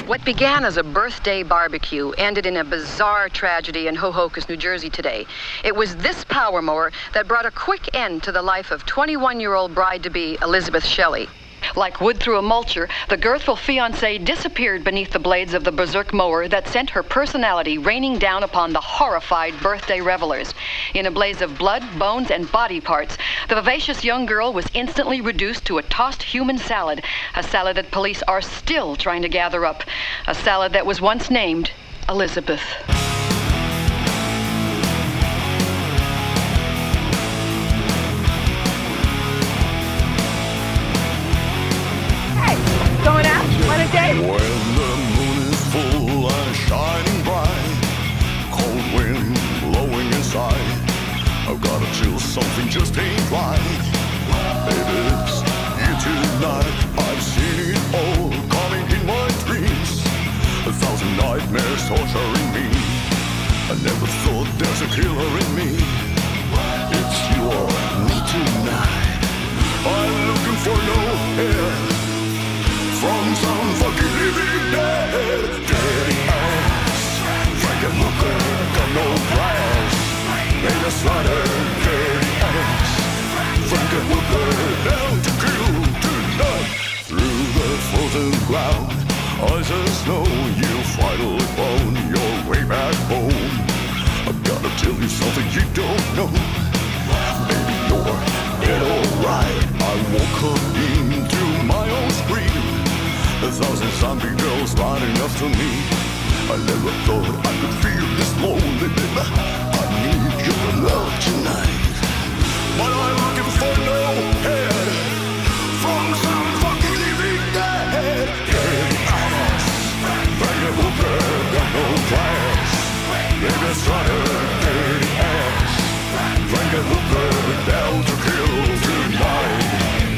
What began as a birthday barbecue ended in a bizarre tragedy in Hohokus, New Jersey today. It was this power mower that brought a quick end to the life of 21-year-old bride-to-be Elizabeth Shelley. Like wood through a mulcher, the girthful fiancée disappeared beneath the blades of the berserk mower that sent her personality raining down upon the horrified birthday revelers. In a blaze of blood, bones, and body parts, the vivacious young girl was instantly reduced to a tossed human salad, a salad that police are still trying to gather up, a salad that was once named Elizabeth. Going out on a date? When the moon is full and shining bright, cold wind blowing inside, I've got to chill, something just ain't right. Baby, it's you tonight. I've seen it all coming in my dreams, 1,000 nightmares torturing me. I never thought there's a killer in me. It's you or me tonight. I'm looking for no air from some fucking living dead. Dirty ass Frankenhooker, got no class. Vegas rider, dirty ass Frankenhooker, down to kill tonight. Through the frozen ground, ice and snow, you finally found your way back home. I've gotta tell you something you don't know. Baby, you're dead alright. I woke up into my own scream, 1,000 zombie girls running after me. I never thought I could feel this lonely, baby. I need your love tonight. But I'm looking for no head from some fucking living dead. Dirty ass Frankenhooker, got no class. Baby, Strider, dirty ass Frankenhooker, down to kill tonight.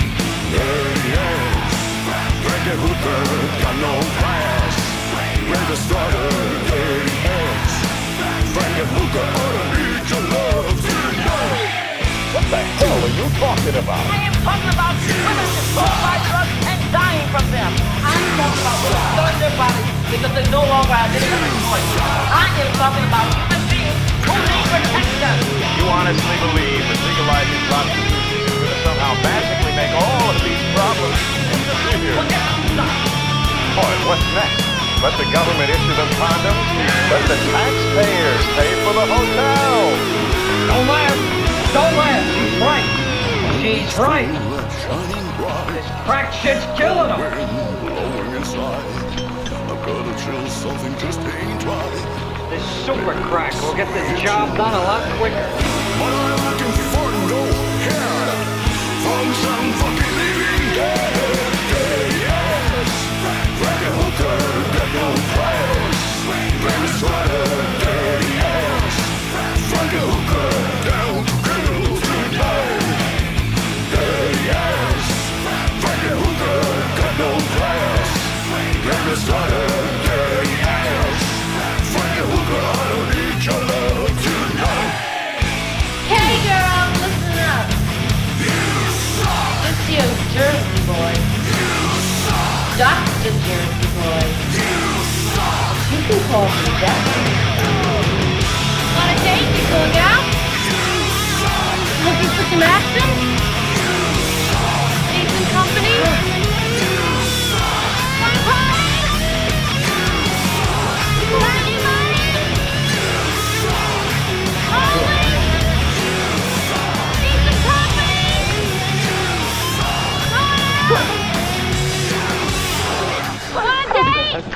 Dirty ass Frankenhooker, got no class. Baby, Strider, dirty ass Frankenhooker, I don't need your love tonight. What the hell are you talking about? I am talking about women controlled by drugs and dying from them. I'm talking about women killing their bodies because they no longer have any other choice. I am talking about human beings who need protection. You honestly believe that legalizing prostitution is going to somehow magically make all of these problems disappear? Boy, what's next? Let the government issue them condoms? Let the taxpayers pay for the hotels? Don't laugh! Don't laugh! She's right! She's right! This crack shit's killing them! Blowing inside, I've got to chill, something just ain't right. This super crack will get this job done a lot quicker. But I'm looking for no head from some fucking living dead. Dirty ass Frankenhooker, got no class. Baby, Strider, dirty ass Frankenhooker, down to kill tonight. Dirty ass Frankenhooker, got no class. Baby, Strider, dirty ass Frankenhooker, I don't need your love tonight. Hey girls, listen up. It's you, Jersey boy. Dr. Jersey boy. You can call me that. Want a date, you cool gal? Looking for some action?